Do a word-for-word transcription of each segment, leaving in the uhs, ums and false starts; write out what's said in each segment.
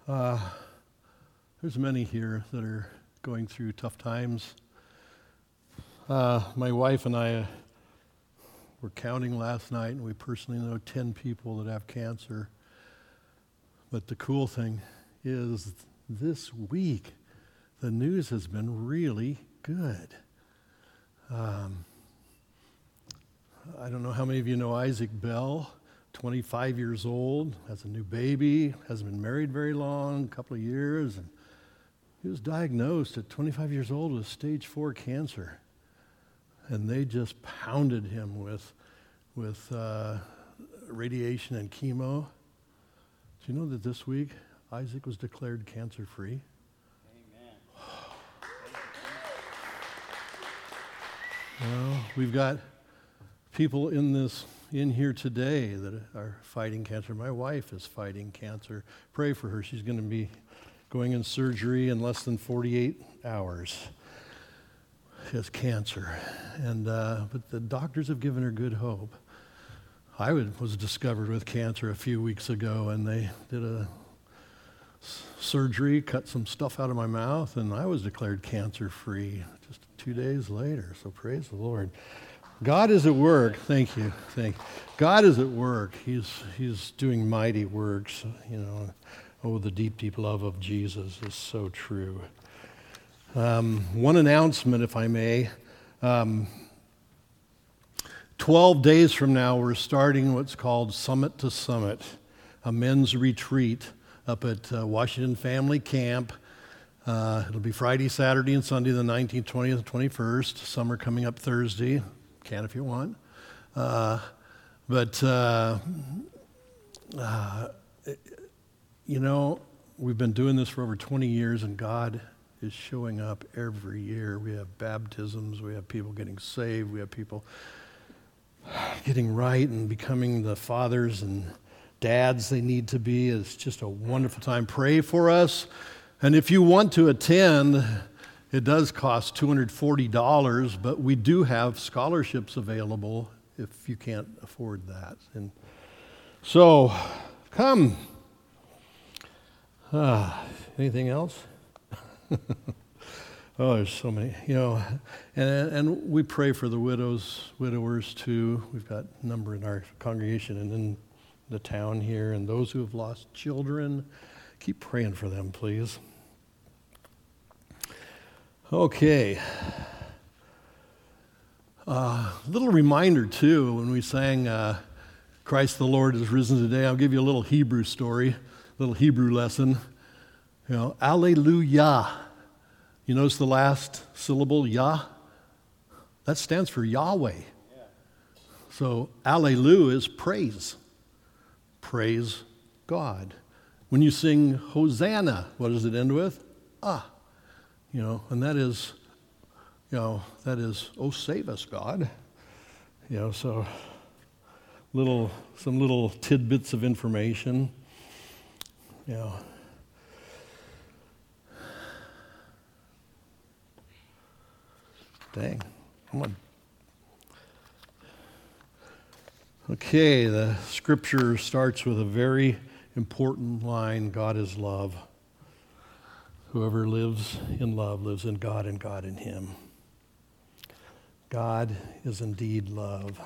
Uh, there's many here that are going through tough times. Uh, my wife and I uh, were counting last night, and we personally know ten people that have cancer. But the cool thing is this week, the news has been really good. Um, I don't know how many of you know Isaac Bell, twenty-five years old, has a new baby, hasn't been married very long, a couple of years, and he was diagnosed at twenty-five years old with stage four cancer. And they just pounded him with, with uh, radiation and chemo. Do you know that this week Isaac was declared cancer-free? Well, we've got people in this in here today that are fighting cancer. My wife is fighting cancer. Pray for her. She's going to be going in surgery in less than forty-eight hours. She has cancer, and uh, but the doctors have given her good hope. I was discovered with cancer a few weeks ago, and they did a surgery, cut some stuff out of my mouth, and I was declared cancer-free just two days later. So praise the Lord. God is at work. Thank you. Thank you. God is at work. He's He's doing mighty works. You know, oh, the deep, deep love of Jesus is so true. Um, one announcement, if I may. Um, Twelve days from now, we're starting what's called Summit to Summit, a men's retreat up at uh, Washington Family Camp. Uh, it'll be Friday, Saturday, and Sunday, the nineteenth, twentieth, and twenty-first. Some are coming up Thursday. Can if you want. Uh, but, uh, uh, you know, we've been doing this for over twenty years, and God is showing up every year. We have baptisms. We have people getting saved. We have people getting right and becoming the fathers and dads they need to be. It's just a wonderful time. Pray for us. And if you want to attend, it does cost two hundred forty dollars, but we do have scholarships available if you can't afford that. And so, come. Ah, anything else? Oh, there's so many, you know, and and we pray for the widows, widowers too. We've got a number in our congregation and in the town here, and those who have lost children. Keep praying for them, please. Okay. A uh, little reminder too, when we sang uh, Christ the Lord is risen today, I'll give you a little Hebrew story, a little Hebrew lesson. You know, Alleluia. You notice the last syllable, Yah? That stands for Yahweh. Yeah. So, Alleluia is praise. Praise God. When you sing Hosanna, what does it end with? Ah. You know, and that is, you know, that is, oh, save us, God. You know, so little, some little tidbits of information. You know. Dang, come on. Okay, the scripture starts with a very important line, God is love. Whoever lives in love lives in God and God in him. God is indeed love.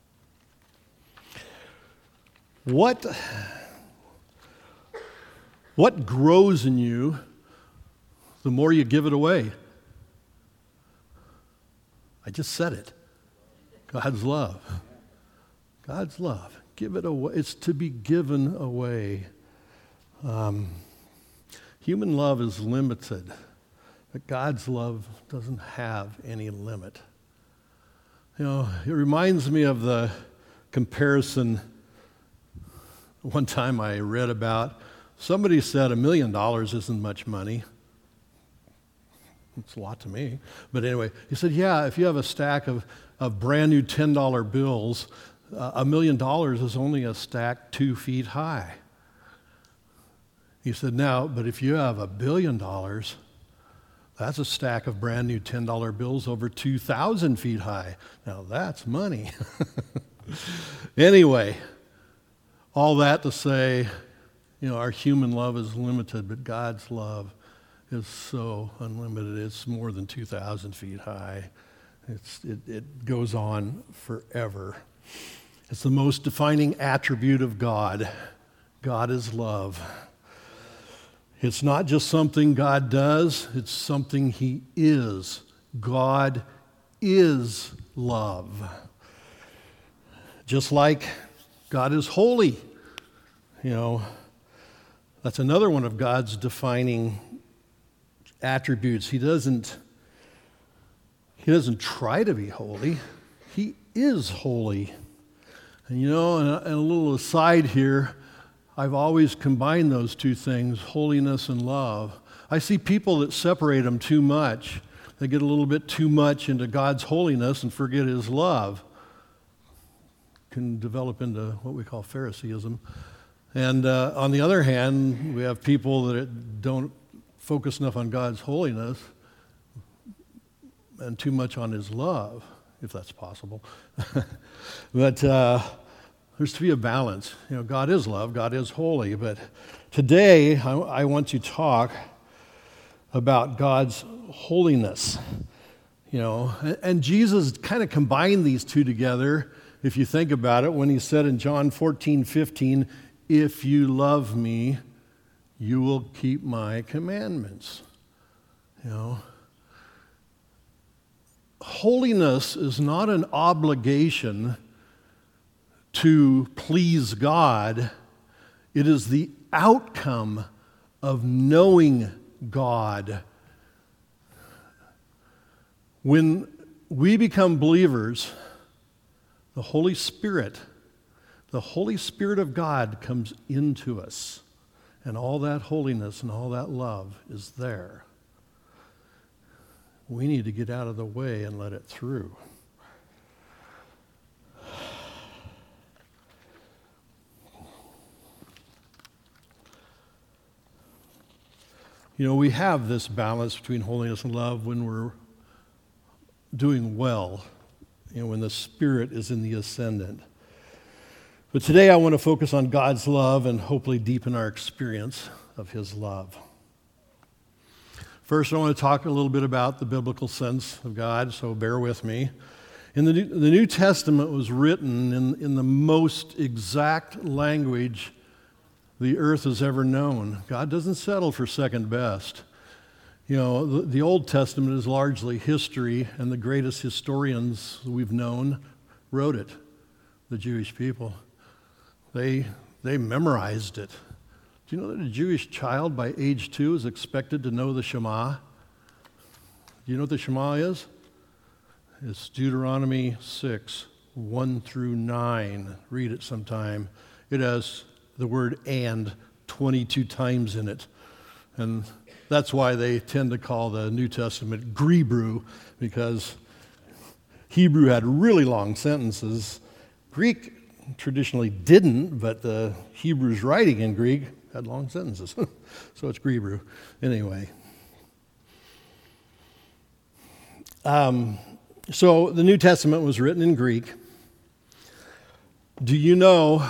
What, what grows in you the more you give it away? I just said it. God's love. God's love. Give it away. It's to be given away. Um, human love is limited, but God's love doesn't have any limit. You know, it reminds me of the comparison one time I read about. Somebody said a million dollars isn't much money. It's a lot to me. But anyway, he said, yeah, if you have a stack of, of brand new ten dollar bills, uh, a million dollars is only a stack two feet high. He said, now, but if you have a billion dollars, that's a stack of brand new ten dollar bills over two thousand feet high. Now that's money. Anyway, all that to say, You know, our human love is limited, but God's love is so unlimited. It's more than two thousand feet high. It's, it, it goes on forever. It's the most defining attribute of God. God is love. It's not just something God does, it's something he is. God is love. Just like God is holy, you know, that's another one of God's defining attributes. He doesn't, he doesn't try to be holy. He is holy. And you know, and a, and a little aside here, I've always combined those two things, holiness and love. I see people that separate them too much. They get a little bit too much into God's holiness and forget his love. Can develop into what we call Phariseeism. And uh, on the other hand, we have people that don't focus enough on God's holiness and too much on his love, if that's possible. But uh, there's to be a balance. You know, God is love, God is holy. But today, I, I want to talk about God's holiness. You know, and, and Jesus kind of combined these two together, if you think about it, when he said in John fourteen fifteen, if you love me, you will keep my commandments. You know, holiness is not an obligation to please God. It is the outcome of knowing God. When we become believers, the Holy Spirit, the Holy Spirit of God comes into us, and all that holiness and all that love is there. We need to get out of the way and let it through. You know, we have this balance between holiness and love when we're doing well, you know, when the Spirit is in the ascendant. But today I want to focus on God's love and hopefully deepen our experience of his love. First, I want to talk a little bit about the biblical sense of God, so bear with me. In the New, the New Testament was written in, in the most exact language the earth has ever known. God doesn't settle for second best. You know, the, the Old Testament is largely history, and the greatest historians we've known wrote it, the Jewish people. They, they memorized it. Do you know that a Jewish child by age two is expected to know the Shema? Do you know what the Shema is? It's Deuteronomy six, one through nine. Read it sometime. It has the word and twenty-two times in it. And that's why they tend to call the New Testament Hebrew, because Hebrew had really long sentences. Greek traditionally didn't, but the Hebrews writing in Greek had long sentences. So it's Hebrew. Anyway. Um, so the New Testament was written in Greek. Do you know,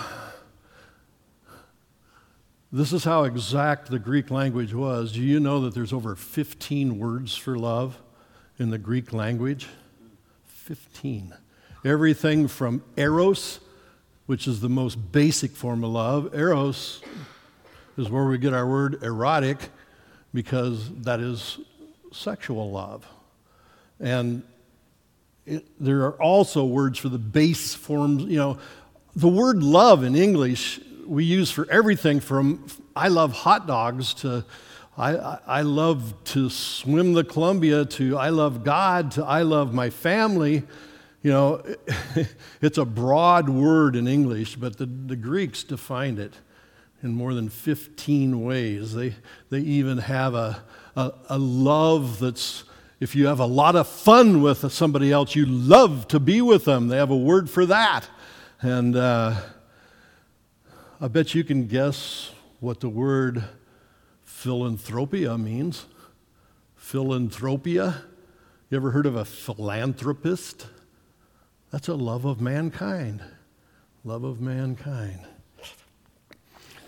this is how exact the Greek language was. Do you know that there's over fifteen words for love in the Greek language? fifteen. Everything from eros, which is the most basic form of love. Eros is where we get our word erotic, because that is sexual love. And it, there are also words for the base forms. You know, the word love in English we use for everything from I love hot dogs to I, I, I love to swim the Columbia to I love God to I love my family. You know, it's a broad word in English, but the, the Greeks defined it in more than fifteen ways. They they even have a, a, a love that's, if you have a lot of fun with somebody else, you love to be with them. They have a word for that. And uh, I bet you can guess what the word philanthropia means. Philanthropia. You ever heard of a philanthropist? That's a love of mankind. Love of mankind.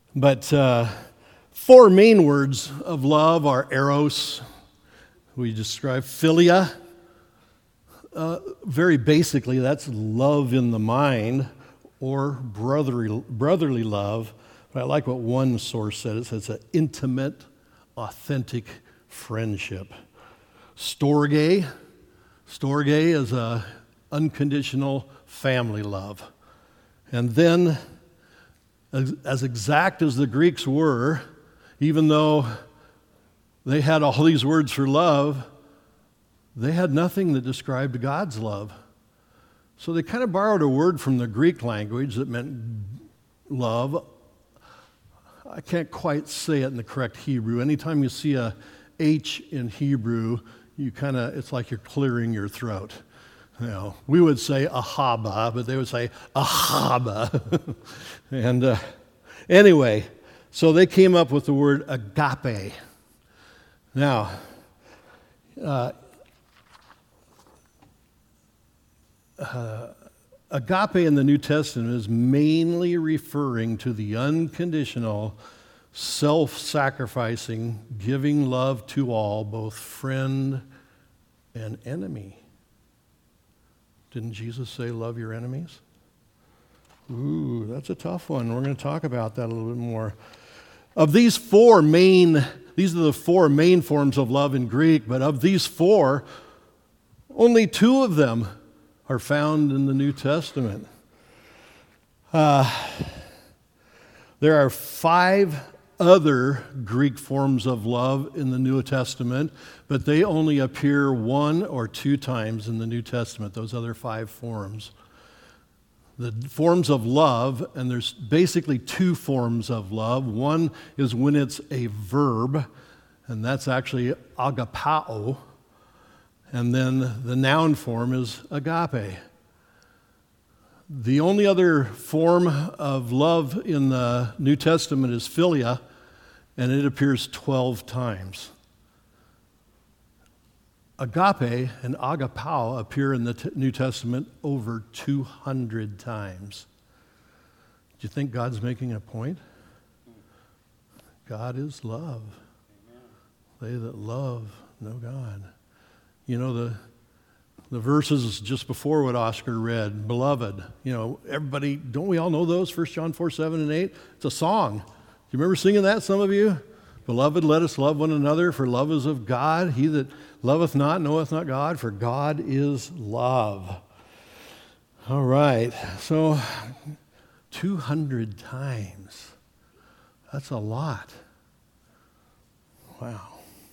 But uh, four main words of love are eros, we describe philia. Uh, very basically, that's love in the mind or brotherly, brotherly love. But I like what one source said. It says it's an intimate, authentic friendship. Storge. Storge is a unconditional family love. And then, as, as exact as the Greeks were, even though they had all these words for love, they had nothing that described God's love. So they kind of borrowed a word from the Greek language that meant love. I can't quite say it in the correct Hebrew. Anytime you see a H in Hebrew, you kind of, it's like you're clearing your throat. You know, we would say ahaba, but they would say ahaba. and uh, anyway, so they came up with the word agape. Now, uh, uh, agape in the New Testament is mainly referring to the unconditional, self-sacrificing, giving love to all, both friend and enemy. Didn't Jesus say, love your enemies? Ooh, that's a tough one. We're going to talk about that a little bit more. Of these four main, these are the four main forms of love in Greek, but of these four, only two of them are found in the New Testament. Uh, there are five other Greek forms of love in the New Testament, but they only appear one or two times in the New Testament, those other five forms. The forms of love, and there's basically two forms of love. One is when it's a verb, and that's actually agapao. And then the noun form is agape. The only other form of love in the New Testament is philia, and it appears twelve times. Agape and agapao appear in the t- New Testament over two hundred times. Do you think God's making a point? God is love. Amen. They that love know God. You know, the the verses just before what Oscar read, beloved, you know, everybody, don't we all know those, First John four, seven, and eight? It's a song. Do you remember singing that, some of you? Beloved, let us love one another, for love is of God. He that loveth not knoweth not God, for God is love. All right, so two hundred times. That's a lot. Wow.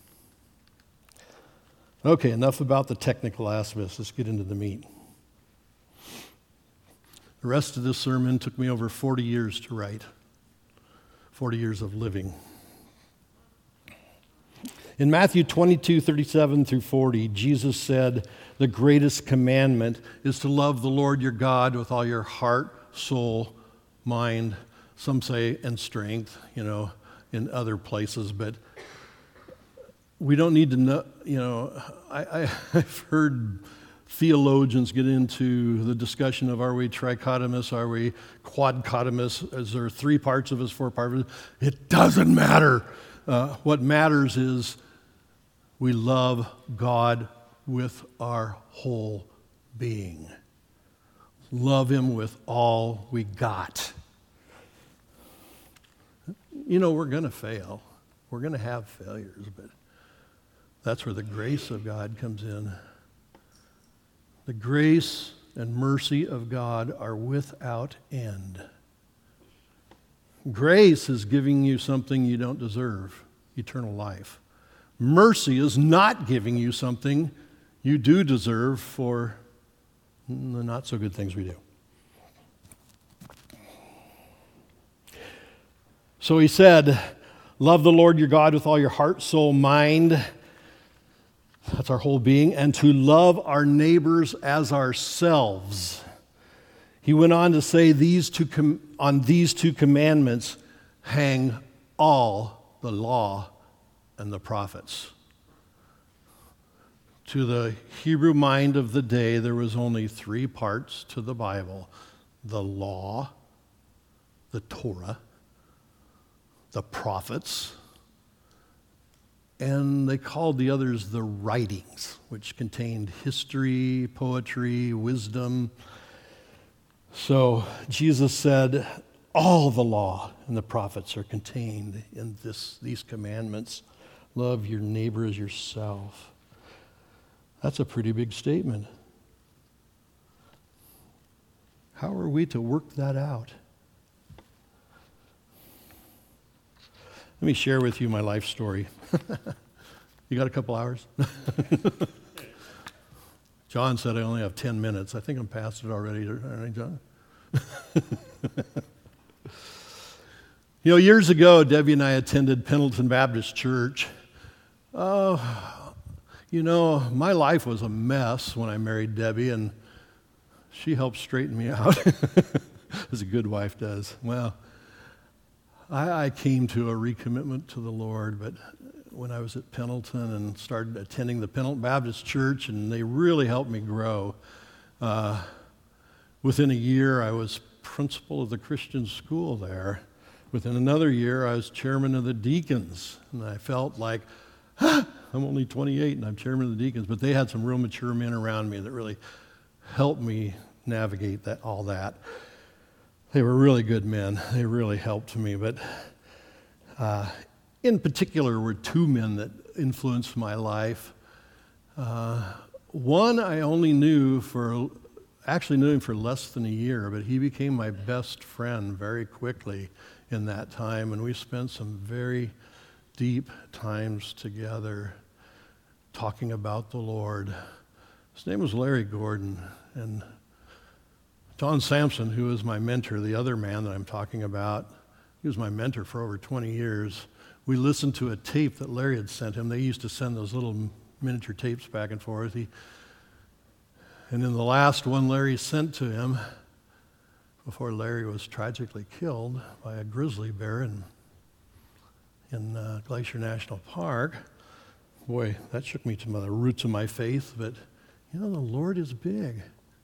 Okay, enough about the technical aspects. Let's get into the meat. The rest of this sermon took me over forty years to write, forty years of living. In Matthew twenty-two, thirty-seven through forty, Jesus said, the greatest commandment is to love the Lord your God with all your heart, soul, mind, some say, and strength, you know, in other places, but we don't need to know, you know, I, I, I've heard theologians get into the discussion of are we trichotomous, are we quadcotomous, is there three parts of us, four parts of us? It doesn't matter. Uh, what matters is we love God with our whole being. Love Him with all we got. You know, we're going to fail. We're going to have failures, but that's where the grace of God comes in. The grace and mercy of God are without end. Grace is giving you something you don't deserve, eternal life. Mercy is not giving you something you do deserve for the not so good things we do. So he said, love the Lord your God with all your heart, soul, mind. That's our whole being. And to love our neighbors as ourselves. He went on to say, these two com- on these two commandments hang all the law and the prophets. To the Hebrew mind of the day, there was only three parts to the Bible: the law, the Torah, the prophets, and they called the others the writings, which contained history, poetry, wisdom. So Jesus said, all the law and the prophets are contained in this, these commandments. Love your neighbor as yourself. That's a pretty big statement. How are we to work that out? Let me share with you my life story. You got a couple hours? John said I only have ten minutes. I think I'm past it already. Aren't I, John? You know, years ago, Debbie and I attended Pendleton Baptist Church. Oh, you know, my life was a mess when I married Debbie, and she helped straighten me out, as a good wife does. Well, I, I came to a recommitment to the Lord, but when I was at Pendleton and started attending the Pendleton Baptist Church, and they really helped me grow. Uh, within a year, I was principal of the Christian school there. Within another year, I was chairman of the deacons, and I felt like, ah, I'm only twenty-eight and I'm chairman of the deacons, but they had some real mature men around me that really helped me navigate that all that. They were really good men. They really helped me, but uh, in particular were two men that influenced my life. Uh, one I only knew for, actually knew him for less than a year, but he became my best friend very quickly in that time, and we spent some very deep times together talking about the Lord. His name was Larry Gordon, and John Sampson, who was my mentor, the other man that I'm talking about, he was my mentor for over twenty years. We listened to a tape that Larry had sent him. They used to send those little miniature tapes back and forth. He, and in the last one Larry sent to him, before Larry was tragically killed by a grizzly bear in, in uh, Glacier National Park, boy, that shook me to the roots of my faith, but you know, the Lord is big.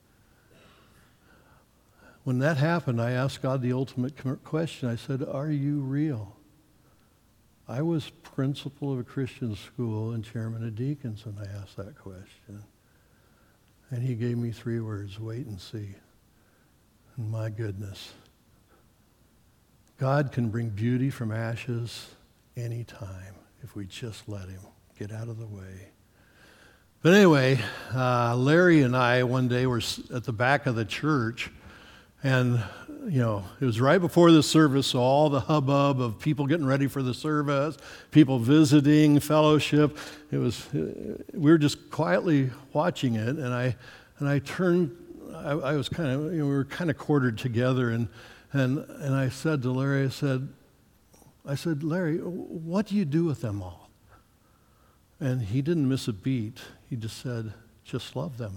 When that happened, I asked God the ultimate question. I said, are you real? I was principal of a Christian school and chairman of deacons when I asked that question. And he gave me three words, wait and see. And my goodness, God can bring beauty from ashes anytime if we just let him get out of the way. But anyway, uh, Larry and I one day were at the back of the church, and you know, it was right before the service, so all the hubbub of people getting ready for the service, people visiting, fellowship. It was, we were just quietly watching it, and I, and I turned. I, I was kind of, you know, we were kind of quartered together, and and and I said to Larry, I said, I said, Larry, what do you do with them all? And he didn't miss a beat. He just said, just love them.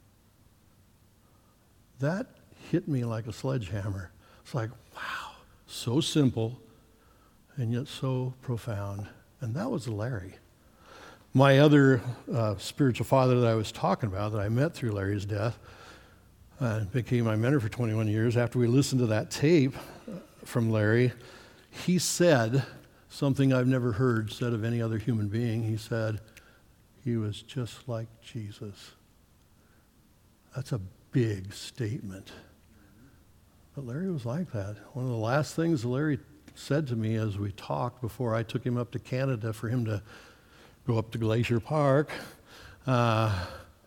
That hit me like a sledgehammer. It's like, wow, so simple and yet so profound. And that was Larry. My other uh, spiritual father that I was talking about, that I met through Larry's death, uh, became my mentor for twenty-one years. After we listened to that tape from Larry, he said something I've never heard said of any other human being. He said, he was just like Jesus. That's a big statement. But Larry was like that. One of the last things Larry said to me as we talked before I took him up to Canada for him to go up to Glacier Park, uh,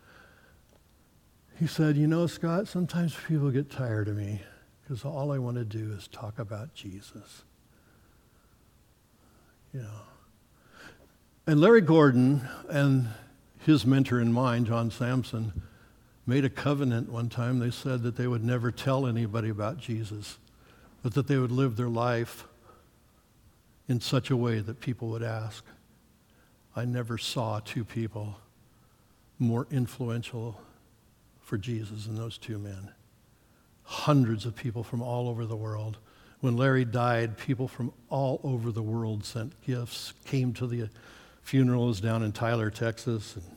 he said, you know, Scott, sometimes people get tired of me because all I want to do is talk about Jesus. You know. And Larry Gordon and his mentor and mine, John Sampson, made a covenant one time. They said that they would never tell anybody about Jesus, but that they would live their life in such a way that people would ask. I never saw two people more influential for Jesus than those two men. Hundreds of people from all over the world. When Larry died, people from all over the world sent gifts, came to the funerals down in Tyler, Texas. And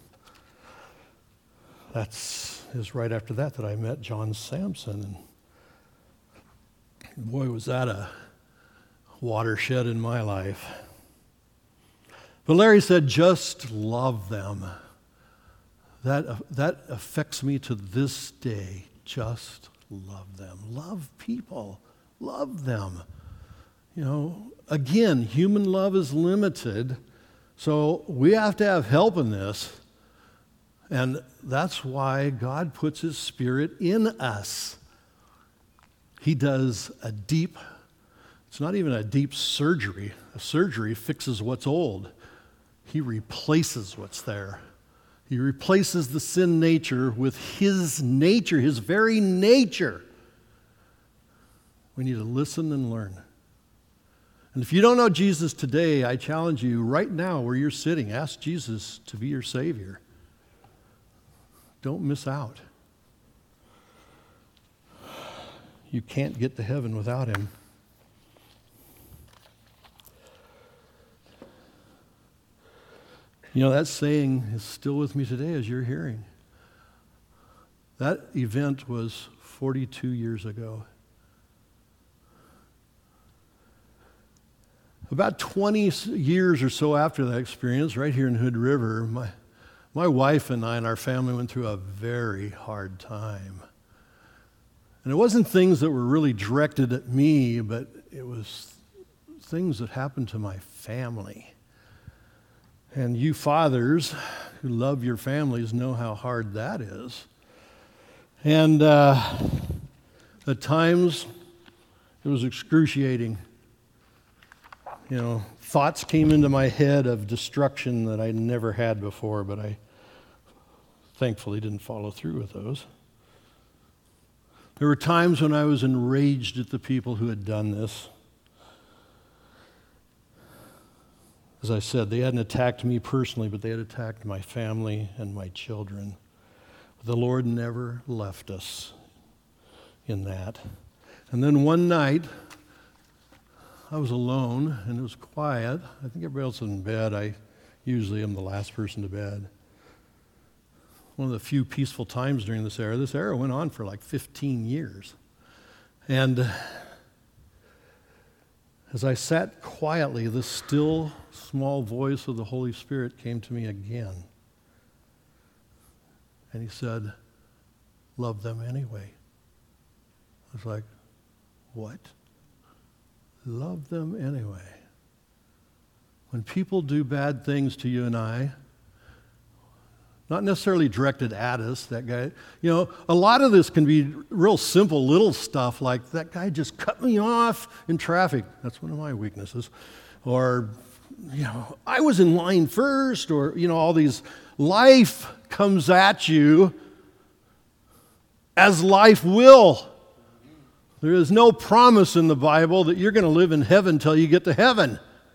that's is right after that that I met John Sampson. And boy, was that a watershed in my life. But Larry said, just love them. That, that affects me to this day. Just love them. Love people. Love them. You know, again, human love is limited, so we have to have help in this. And that's why God puts His Spirit in us. He does a deep, it's not even a deep surgery. A surgery fixes what's old. He replaces what's there. He replaces the sin nature with His nature, His very nature. We need to listen and learn. And if you don't know Jesus today, I challenge you right now where you're sitting, ask Jesus to be your Savior. Don't miss out. You can't get to heaven without Him. You know, that saying is still with me today as you're hearing. That event was forty-two years ago. About twenty years or so after that experience, right here in Hood River, my, my wife and I and our family went through a very hard time. And it wasn't things that were really directed at me, but it was things that happened to my family. And you fathers who love your families know how hard that is. And uh, at times, it was excruciating. You know, thoughts came into my head of destruction that I never had before, but I thankfully didn't follow through with those. There were times when I was enraged at the people who had done this. As I said, they hadn't attacked me personally, but they had attacked my family and my children. The Lord never left us in that. And then one night, I was alone, and it was quiet. I think everybody else was in bed. I usually am the last person to bed. One of the few peaceful times during this era. This era went on for like fifteen years. And as I sat quietly, this still, small voice of the Holy Spirit came to me again. And He said, love them anyway. I was like, what? Love them anyway. When people do bad things to you and I, not necessarily directed at us, that guy, you know, a lot of this can be real simple little stuff like that guy just cut me off in traffic. That's one of my weaknesses. Or, you know, I was in line first, or, you know, all these, life comes at you as life will. There is no promise in the Bible that you're going to live in heaven till you get to heaven.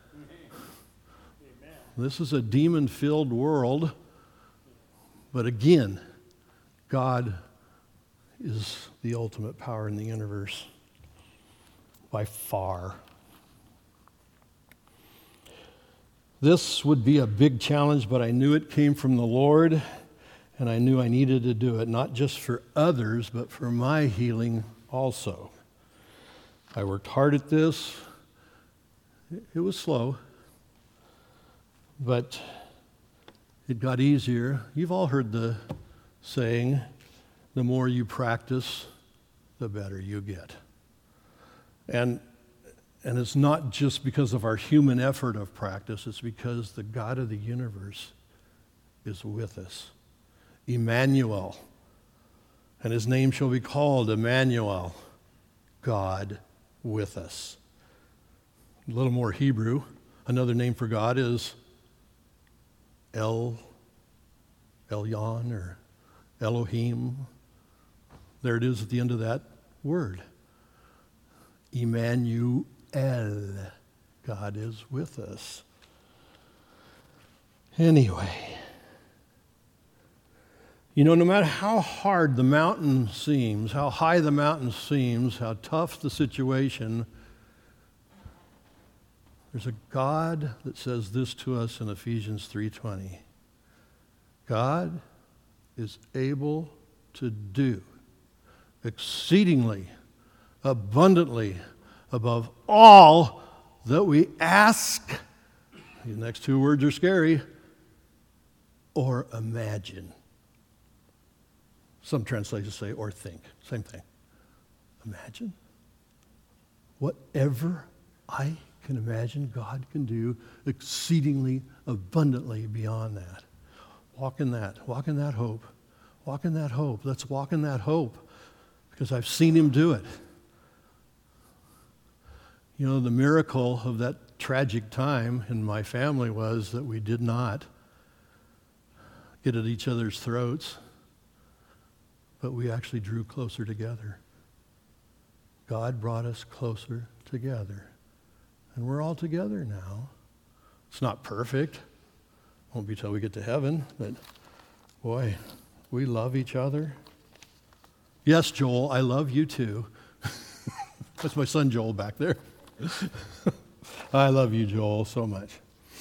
Amen. This is a demon-filled world. But again, God is the ultimate power in the universe by far. This would be a big challenge, but I knew it came from the Lord, and I knew I needed to do it, not just for others, but for my healing also. I worked hard at this. It was slow, but it got easier. You've all heard the saying, the more you practice, the better you get. And, and it's not just because of our human effort of practice, it's because the God of the universe is with us. Emmanuel. And His name shall be called Emmanuel, God with us. A little more Hebrew. Another name for God is El, Elyon, or Elohim. There it is at the end of that word. Emmanuel, God is with us. Anyway, you know, no matter how hard the mountain seems, how high the mountain seems, how tough the situation, there's a God that says this to us in Ephesians three twenty. God is able to do exceedingly, abundantly, above all that we ask, these next two words are scary, or imagine. Some translations say, or think. Same thing. Imagine. Whatever I can imagine, God can do exceedingly abundantly beyond that. Walk in that. Walk in that hope. Walk in that hope. Let's walk in that hope because I've seen him do it. You know, the miracle of that tragic time in my family was that we did not get at each other's throats, but we actually drew closer together. God brought us closer together. And we're all together now. It's not perfect. Won't be till we get to heaven, but boy, we love each other. Yes, Joel, I love you too. That's my son Joel back there. I love you, Joel, so much.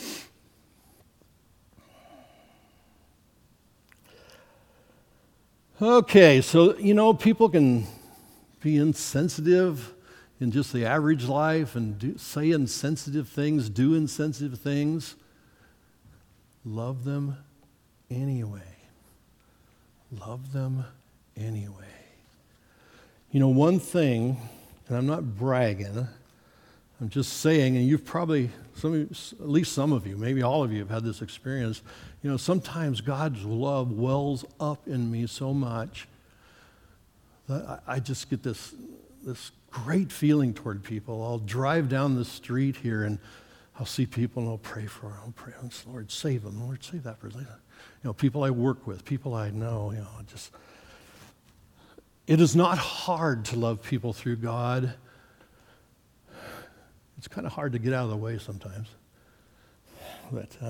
Okay, so, you know, people can be insensitive in just the average life and do, say insensitive things, do insensitive things. Love them anyway. Love them anyway. You know, one thing, and I'm not bragging, I'm just saying, and you've probably, some of you, at least some of you, maybe all of you have had this experience. You know, sometimes God's love wells up in me so much that I, I just get this, this great feeling toward people. I'll drive down the street here and I'll see people and I'll pray for them. I'll pray, Lord, save them. Lord, save that person. You know, people I work with, people I know, you know, just. It is not hard to love people through God. It's kind of hard to get out of the way sometimes. But uh,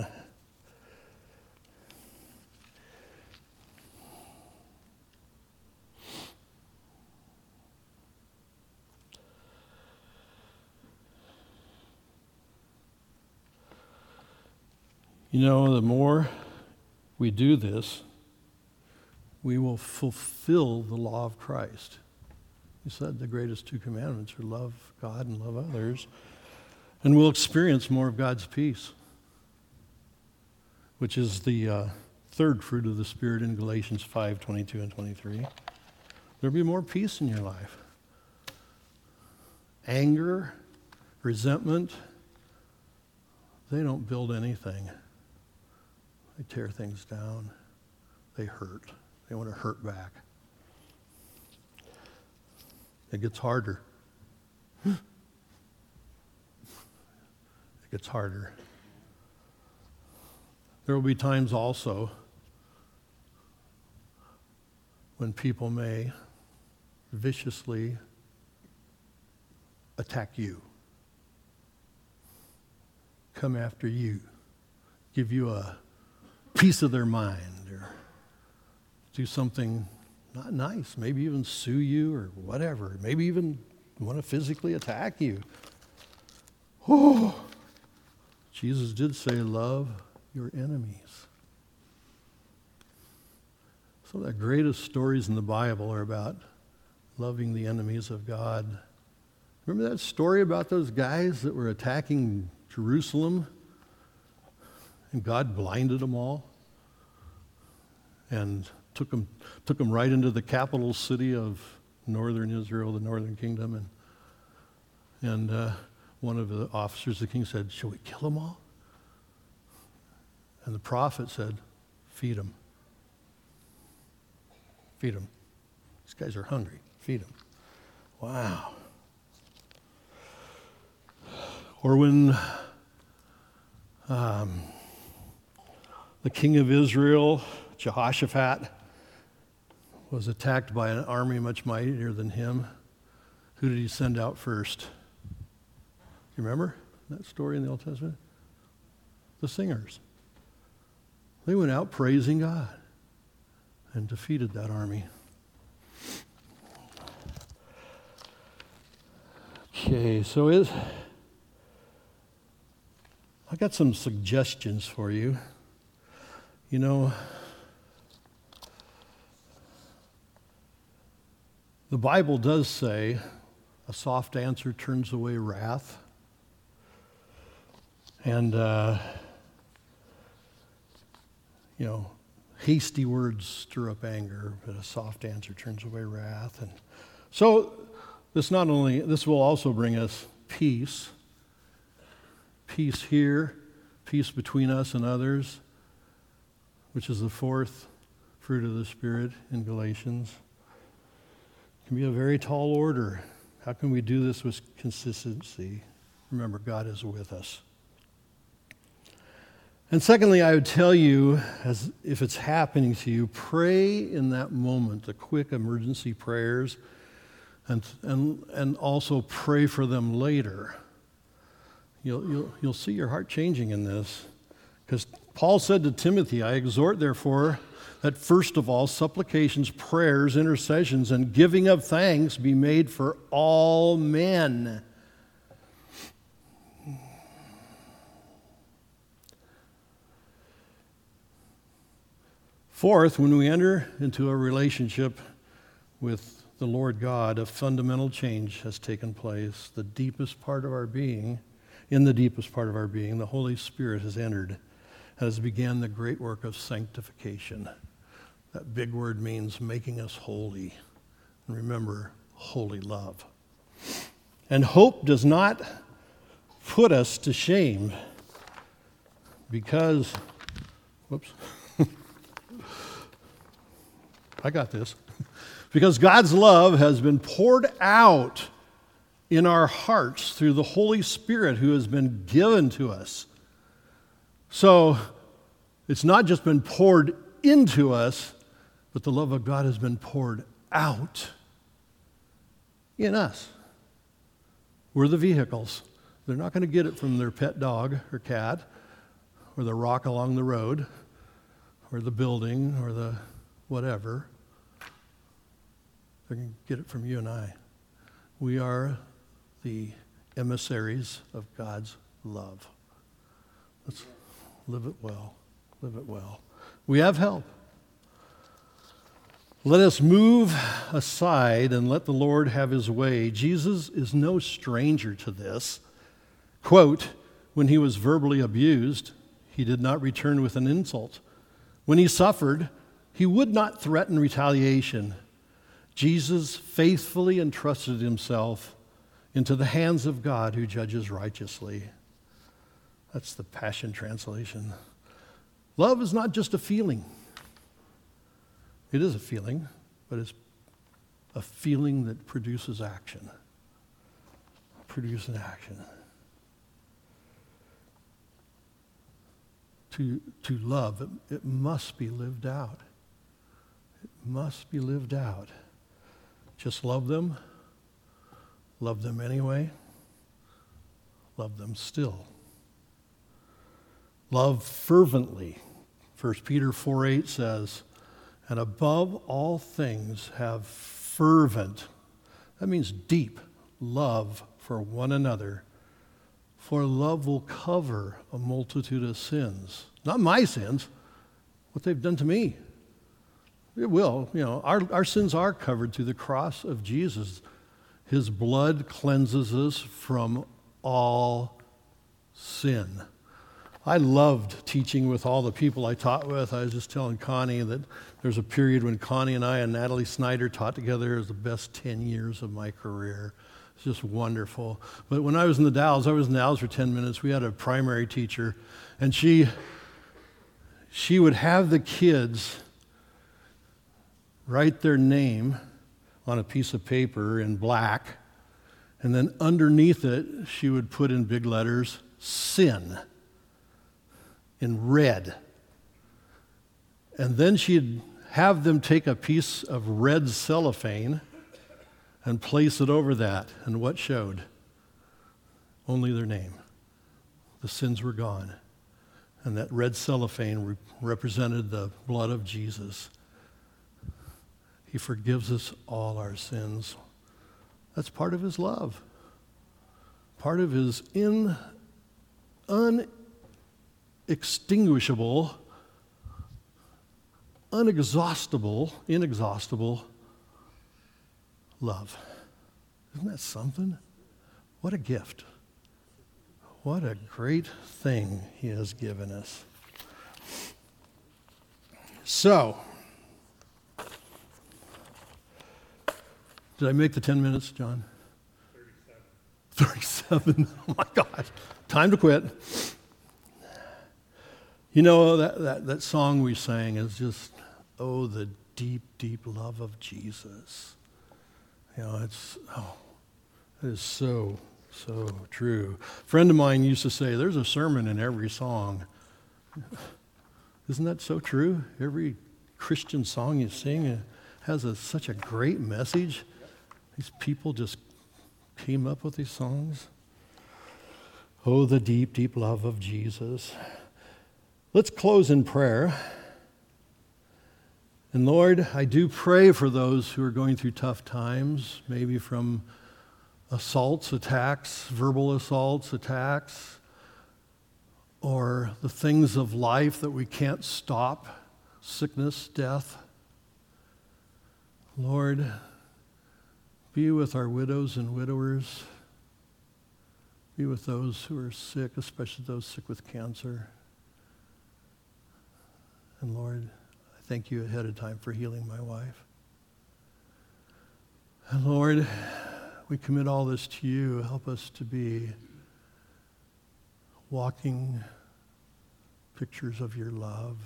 you know, the more we do this, we will fulfill the law of Christ. He said the greatest two commandments are love God and love others. And we'll experience more of God's peace, which is the uh, third fruit of the Spirit in Galatians five, twenty-two and twenty-three. There'll be more peace in your life. Anger, resentment, they don't build anything. They tear things down. They hurt. They want to hurt back. It gets harder. It gets harder. There will be times also when people may viciously attack you, come after you, give you a piece of their mind, or do something not nice, maybe even sue you or whatever, maybe even want to physically attack you. Oh, Jesus did say, love your enemies. Some of the greatest stories in the Bible are about loving the enemies of God. Remember that story about those guys that were attacking Jerusalem and God blinded them all and took them, took them right into the capital city of northern Israel, the northern kingdom. And, and uh, one of the officers of the king said, "Shall we kill them all?" And the prophet said, "Feed them. Feed them. These guys are hungry. Feed them." Wow. Or when um, the king of Israel, Jehoshaphat, was attacked by an army much mightier than him, who did he send out first? You remember that story in the Old Testament? The singers. They went out praising God and defeated that army. Okay, so it, I got some suggestions for you. You know, the Bible does say a soft answer turns away wrath. And, uh, you know, hasty words stir up anger, but a soft answer turns away wrath. And so this not only, this will also bring us peace. Peace here, peace between us and others, which is the fourth fruit of the Spirit in Galatians. It can be a very tall order. How can we do this with consistency? Remember, God is with us. And secondly, I would tell you, as if it's happening to you, pray in that moment, the quick emergency prayers, and and and also pray for them later. You'll you'll you'll see your heart changing in this, because Paul said to Timothy, "I exhort, therefore, that first of all supplications, prayers, intercessions, and giving of thanks be made for all men." Fourth, when we enter into a relationship with the Lord God, a fundamental change has taken place. The deepest part of our being, in the deepest part of our being, the Holy Spirit has entered and has began the great work of sanctification. That big word means making us holy. And remember, holy love. And hope does not put us to shame because, whoops, I got this. Because God's love has been poured out in our hearts through the Holy Spirit who has been given to us. So it's not just been poured into us, but the love of God has been poured out in us. We're the vehicles. They're not going to get it from their pet dog or cat or the rock along the road or the building or the whatever. They're going to get it from you and I. We are the emissaries of God's love. Let's live it well. Live it well. We have help. Let us move aside and let the Lord have his way. Jesus is no stranger to this. Quote, when he was verbally abused, he did not return with an insult. When he suffered, he would not threaten retaliation. Jesus faithfully entrusted himself into the hands of God who judges righteously. That's the Passion Translation. Love is not just a feeling. It is a feeling, but it's a feeling that produces action. Produces action. To, to love, it, it must be lived out. It must be lived out. Just love them. Love them anyway. Love them still. Love fervently. First Peter four eight says, and above all things have fervent, that means deep, love for one another. For love will cover a multitude of sins. Not my sins, what they've done to me. It will. You know, our, our sins are covered through the cross of Jesus. His blood cleanses us from all sin. I loved teaching with all the people I taught with. I was just telling Connie that there's a period when Connie and I and Natalie Snyder taught together. It was the best ten years of my career. It's just wonderful. But when I was in the Dalles, I was in the Dalles for ten minutes. We had a primary teacher, and she she would have the kids write their name on a piece of paper in black, and then underneath it, she would put in big letters, sin, in red. And then she'd have them take a piece of red cellophane and place it over that. And what showed? Only their name. The sins were gone. And that red cellophane re- represented the blood of Jesus. He forgives us all our sins. That's part of his love. Part of his in, unextinguishable, unexhaustible, inexhaustible love. Isn't that something? What a gift. what a great thing he has given us. So, did I make the ten minutes, John? thirty-seven. thirty-seven. Oh my gosh. Time to quit. You know, that, that, that song we sang is just, oh, the deep, deep love of Jesus. You know, it's, oh, it is so, so true. A friend of mine used to say, there's a sermon in every song. Isn't that so true? Every Christian song you sing has a, such a great message. These people just came up with these songs. Oh, the deep, deep love of Jesus. Let's close in prayer. And Lord, I do pray for those who are going through tough times, maybe from assaults, attacks, verbal assaults, attacks, or the things of life that we can't stop, sickness, death. Lord, be with our widows and widowers. Be with those who are sick, especially those sick with cancer. And Lord, I thank you ahead of time for healing my wife. And Lord, we commit all this to you. Help us to be walking pictures of your love.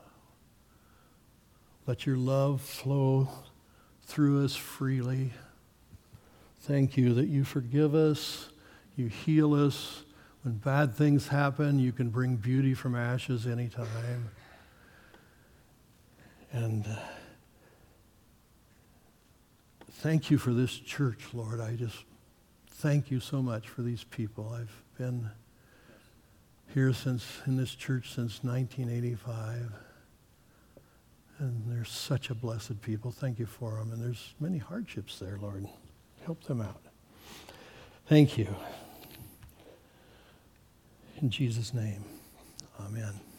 Let your love flow through us freely. Thank you that you forgive us, you heal us. When bad things happen, you can bring beauty from ashes anytime. And uh, thank you for this church, Lord. I just thank you so much for these people. I've been here since in this church since nineteen eighty-five. And they're such a blessed people. Thank you for them. And there's many hardships there, Lord. Help them out. Thank you. In Jesus' name, amen.